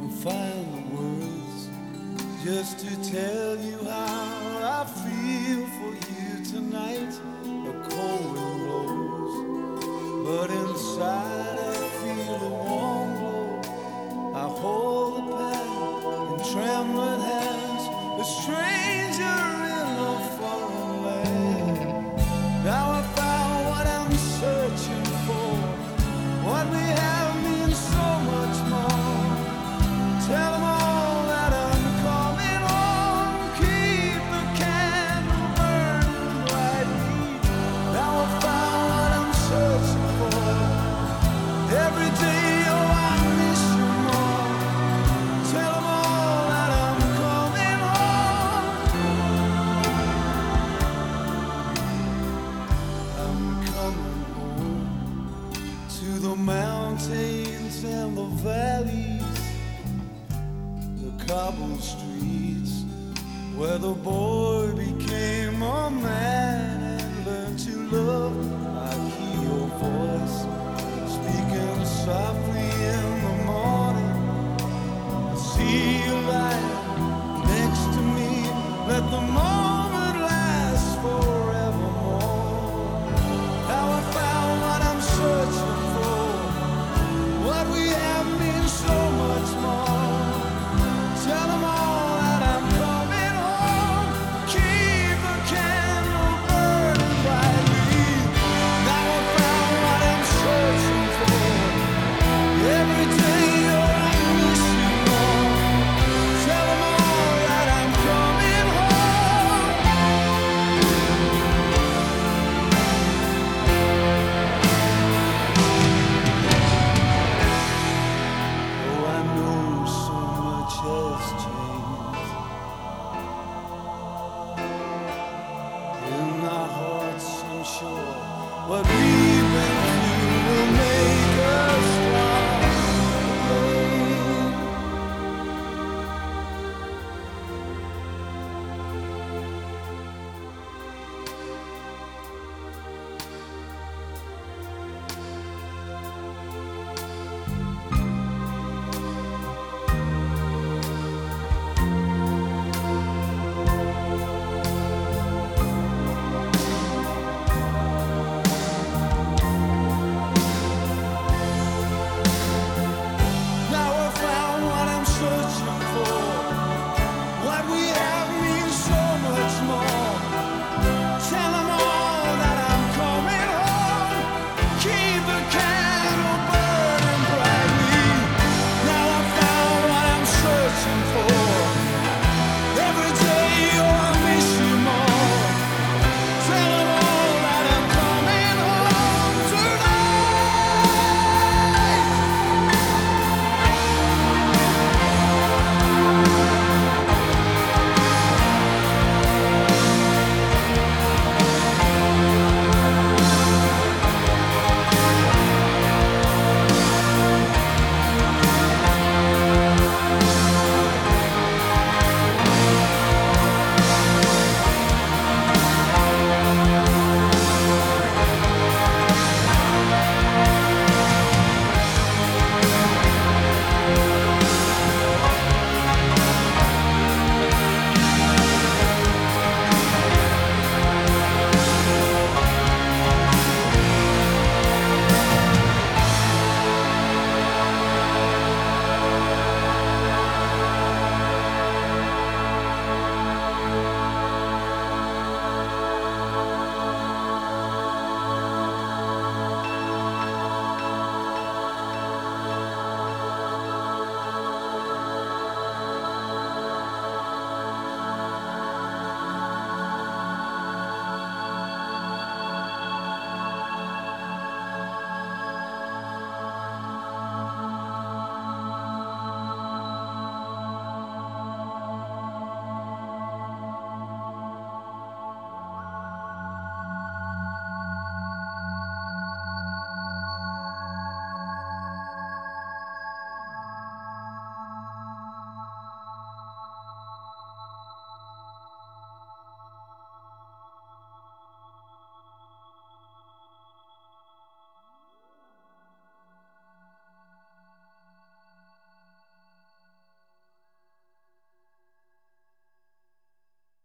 find the words just to tell you how I feel for you tonight. A cold wind blows, but inside I feel a warm glow. I hold the pen in trembling hands, a stranger in a foreign land. Now I found what I'm searching for. What we have means so much more. Tell them all that I'm coming home. Keep the candle burning brightly. Now I found what I'm searching for. Every day, oh, I miss you more. Tell them all that I'm coming home. I'm coming home to the mountains and the valleys, the cobbled streets where the boy became a man and learned to love. I hear your voice speaking softly.